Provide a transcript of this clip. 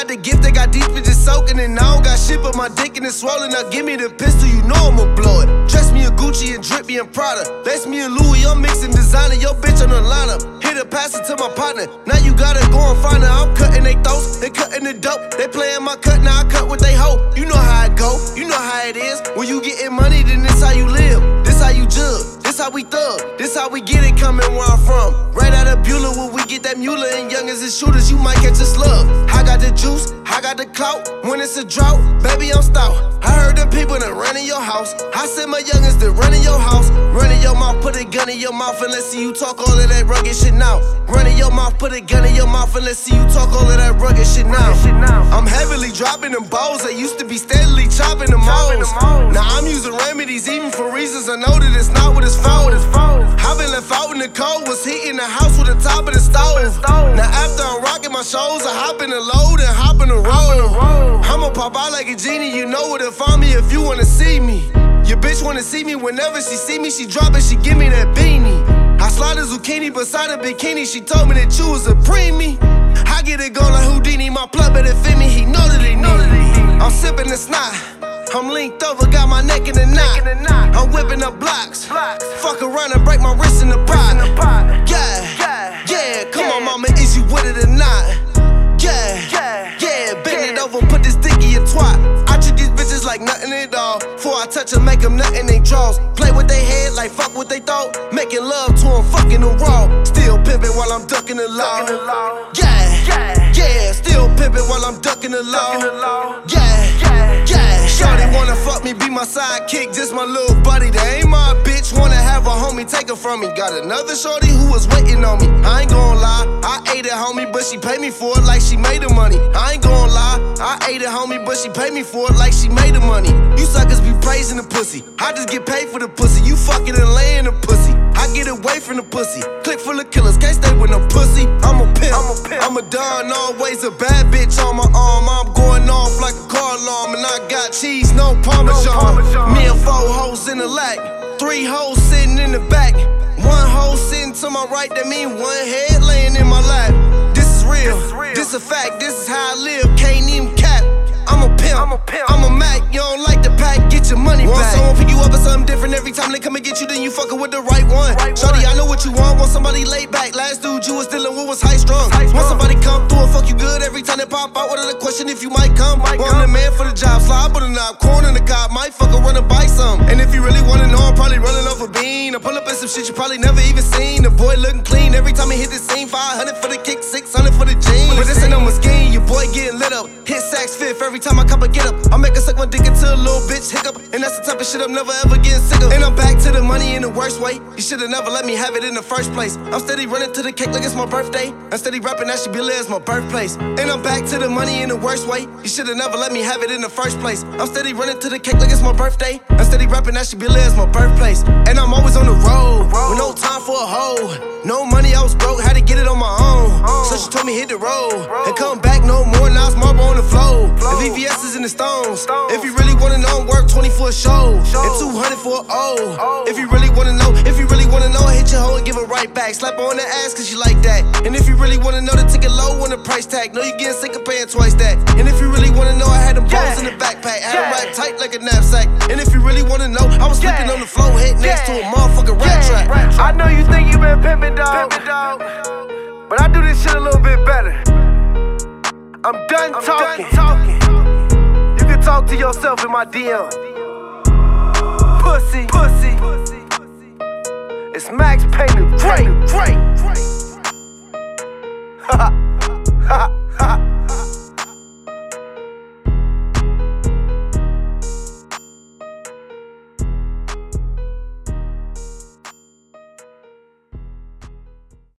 got the gift, they got these bitches soaking, and I don't got shit but my dick and it's swollen. Now give me the pistol, you know I'ma blow it. Dress me in Gucci and drip me in Prada. Lace me in Louis, I'm mixing designer. Yo bitch on the lineup. Hit a pass it to my partner. Now you gotta go and find her. I'm cutting they throats, they cutting the dope. They playing my cut, now I cut what they hope. You know how it go, you know how it is. When you getting money, then this how you live. This how you judge, this how we thug. This how we get it coming where I'm from. Right out of Beulah, where we get that Mueller. And youngins and shooters, you might catch a slug. I got the juice, I got the clout. When it's a drought, baby, I'm stout. I heard the people that run in your house. I said my youngins that run in your house. Run in your mouth, put a gun in your mouth, and let's see you talk all of that rugged shit now. Run in your mouth, put a gun in your mouth, and let's see you talk all of that rugged shit now. I'm heavily dropping them balls. I used to be steadily chopping them hoes. Now I'm using remedies, even for reasons I know that it's not what it's for. I've been left out in the cold, was heating the house with the top of the stove. Now after I'm rocking my shows, I hop in the load and hop in the road. I'ma pop out like a genie, you know where to find me if you wanna see me. Your bitch wanna see me whenever she see me, she drop it, she give me that beanie. I slide a zucchini beside a bikini, she told me that you was a preemie. I get it going like Houdini, my plug better fit me, he know that he need. I'm sipping the snot, I'm linked over, got my neck in a knot. I'm whipping up blocks, fuck around and break my wrist in the pot. Yeah, come on mama, is you with it or not? Yeah, bend it over, put this dick in your twat. I treat these bitches like nothing at all. Before I touch them, make them nothing they draws. Play with they head like fuck what they thought. Making love to them, fucking them raw. Still pimping while I'm ducking the law. Yeah, still pimping while I'm ducking the law. Yeah, shorty wanna fuck me, be my sidekick, just my little buddy. That ain't my bitch, wanna have a homie, take her from me. Got another shorty who was waiting on me. I ain't gon' lie, I ate it, homie, but she paid me for it like she made the money. I ain't gon' lie, I ate it, homie, but she paid me for it like she made the money. You suckers be praising the pussy, I just get paid for the pussy. You fucking and laying the pussy, I get away from the pussy. Click full of killers, can't stay with no pussy. I'm a pimp, I'm a don, always a bad bitch on my arm. I'm going off like a car alarm, and I got cheese, no Parmesan. Me and 4 hoes in the lack, 3 hoes sitting in the back. 1 hoe sitting to my right, that mean 1 head laying in my lap. This is real, this a fact, this is how I live, can't even cap. I'm a pimp, I'm a Mac, you don't like the pack, get your money back. Want someone pick you up or something different every time they come and get you, then you fucking with the right one. Shorty, I know what you want somebody laid back. Last dude you was dealing with was high strung. Want somebody come through and fuck you good every time they pop out. What other question if you might come? I'm the man for the job, slide with a knob, corn in the cop, might fuck run and buy some. And if you really wanna know, I'm probably running off a bean. I pull up in some shit you probably never even seen. The boy looking clean every time he hit the scene. 500 for the kick, 600 for the jeans. But this ain't no scheme, your boy getting lit up. Hit Saks Fifth every time I come and get up. I make her suck my dick until a little bitch hiccup. And that's the type of shit I'm never ever getting sick of. And I'm back to the money in the worst way. You should've never let me have it in the first place. I'm steady running to the cake like it's my birthday. I'm steady rapping that shit be lit as my birthplace. And I'm back to the money in the worst way. You should've never let me have it in the first place. I'm steady running to the cake like it's my birthday. I'm steady rapping that shit be lit as my birthplace. And I'm always on the road with no time for a hoe. No money, I was broke, had to get it on my own. So she told me hit the road and come back no more. Now it's marble on the floor. The VVS is in the stones. If you really wanna know, work 20 for a show and 200 for a O. If you really wanna know, I hit your hoe and give it right back. Slap her on the ass cause you like that. And if you really wanna know, the ticket low on the price tag. Know you getting sick of paying twice that. And if you really wanna know, I had them balls in the backpack. Had them wrapped tight like a knapsack. And if you really wanna know, I was sleeping on the floor, head next to a motherfucking rat trap. I know you think you been pimpin', dog, but I do this shit a little bit better. I'm done talking. You can talk to yourself in my DM. Pussy. It's Max Payne the Great.